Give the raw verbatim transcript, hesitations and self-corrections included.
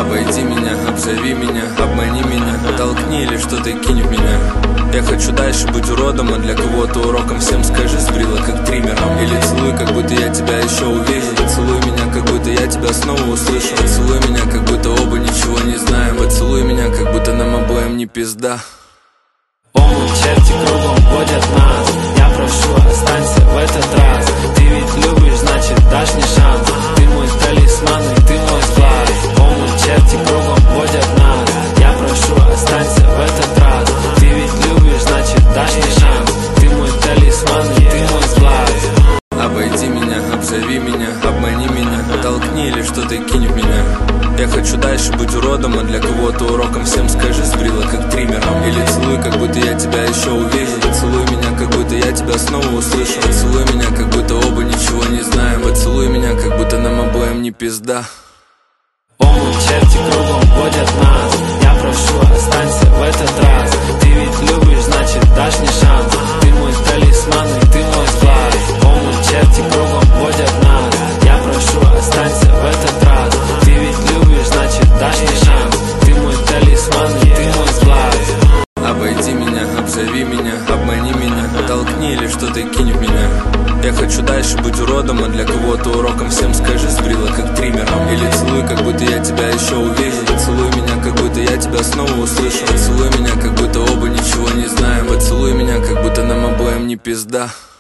Обойди меня, обзови меня, обмани меня, толкни или что-то кинь в меня. Я хочу дальше быть уродом, а для кого-то уроком. Всем скажи, сбрила как триммером. Или целуй, как будто я тебя еще увижу. Поцелуй меня, как будто я тебя снова услышу. Поцелуй меня, как будто оба ничего не знаем. Поцелуй меня, как будто нам обоим не пизда. Помню, черти кругом водят нас. Я прошу, останься в этот раз. Ты ведь любишь, значит дашь мне шанс. Ты мой талисман и ты мой глаз. Помню, черти кругом водят нас. Я прошу, останься в этот раз. Ты ведь любишь, значит дашь мне шанс. Ты мой талисман и ты мой глаз. Обойди меня, обзови меня, обмани меня, толкни или что-то кинь в меня. Я хочу дальше быть уродом, а для кого-то уроком. Всем скажи, сбрила как триммером. Или целуй, как будто я тебя еще увижу. Поцелуй меня, как будто я тебя снова услышу. Поцелуй меня, как будто оба ничего не знаем. Поцелуй меня, как будто нам обоим не пизда. Помню, черти кругом водят нас. Я прошу, останься в этот раз. Ты ведь любишь, значит дашь мне шанс. Ты мой талисман и ты мой глаз. Помню, черти кругом водят нас. Я прошу, останься в этот раз. Ты ведь любишь, значит дашь мне шанс. Ты мой талисман и ты мой глаз. Обойди меня, обзови меня, обмани меня, толкни или что-то кинь в меня. Я хочу дальше быть уродом, а для кого-то уроком. Всем скажи, сбрила как триммером. Или целуй, как будто я тебя еще увижу. Поцелуй меня, как будто я тебя снова услышу. Поцелуй меня, как будто оба ничего не знаем. Поцелуй меня, как будто нам обоим не пизда.